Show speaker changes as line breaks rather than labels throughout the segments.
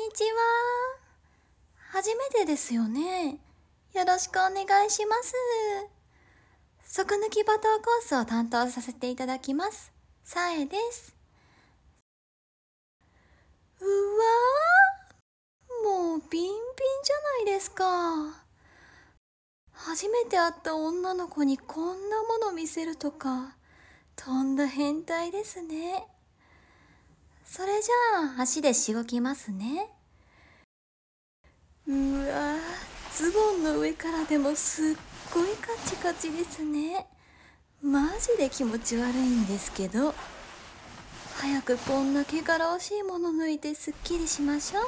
にちは。初めてですよね。よろしくお願いします。即抜きバトーコースを担当させていただきます。さえです。うわー、もうピンピンじゃないですか。初めて会った女の子にこんなもの見せるとか、とんだ変態ですね。それじゃあ足でしごきますね。うわー、ズボンの上からでもすっごいカチカチですね。マジで気持ち悪いんですけど、早くこんな汚らわしいもの抜いてすっきりしましょう。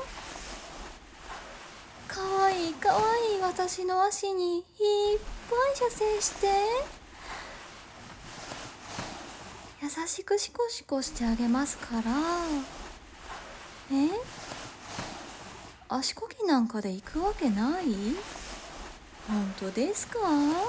かわいいかわいい私の足にいっぱい射精して、優しくシコシコしてあげますから。足こぎなんかで行くわけない？本当ですか？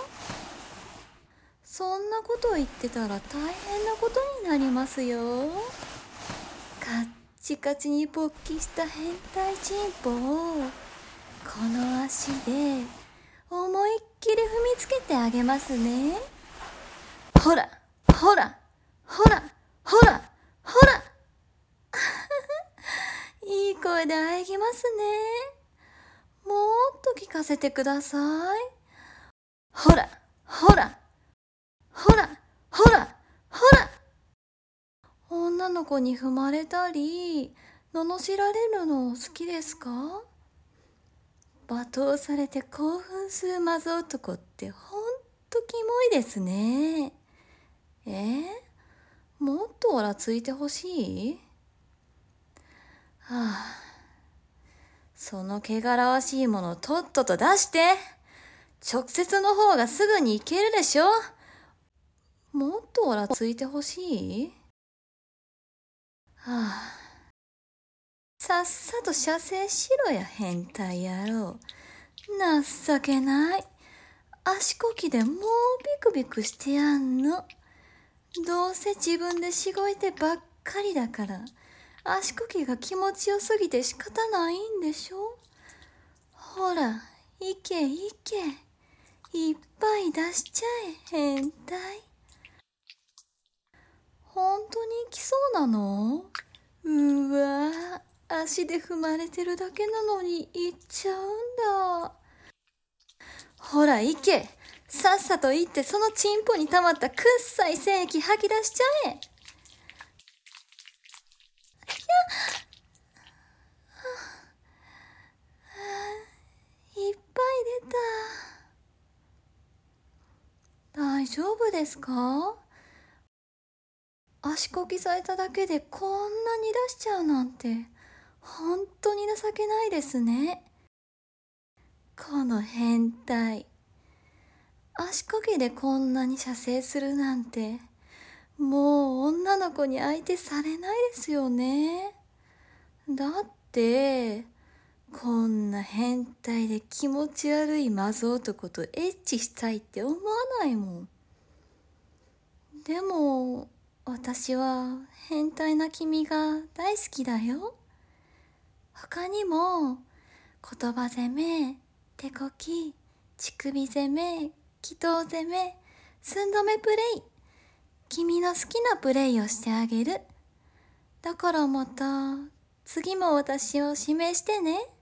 そんなこと言ってたら大変なことになりますよ。カッチカチに勃起した変態チンポをこの足で思いっきり踏みつけてあげますね。ほらほらほらほらほらいい声で喘ぎますね。もっと聞かせてください。ほらほらほらほらほら。女の子に踏まれたり罵られるの好きですか？罵倒されて興奮するマゾ男ってほんとキモいですね。もっとオラついてほしい？はあ、その汚らわしいものとっとと出して。直接の方がすぐに行けるでしょ。もっとオラついてほしい？はあ、さっさと射精しろや変態野郎。情けない。足こきでもうビクビクしてやんの。どうせ自分でしごいてばっかりだから、足こきが気持ちよすぎて仕方ないんでしょ。ほら、いけいけ。いっぱい出しちゃえ、変態。本当に行きそうなの？うわ、足で踏まれてるだけなのに行っちゃうんだ。ほら行け。さっさと行ってそのチンポに溜まったくっさい精液吐き出しちゃえ。いっぱい出た。大丈夫ですか？足こきされただけでこんなに出しちゃうなんて、本当に情けないですね。この変態。足こきでこんなに射精するなんて、もう女の子に相手されないですよね。だって、こんな変態で気持ち悪いマゾ男とエッチしたいって思わないもん。でも、私は変態な君が大好きだよ。他にも、言葉攻め、手こき、乳首攻め、気頭攻め、寸止めプレイ。君の好きなプレイをしてあげる。だからまた、次も私を指名してね。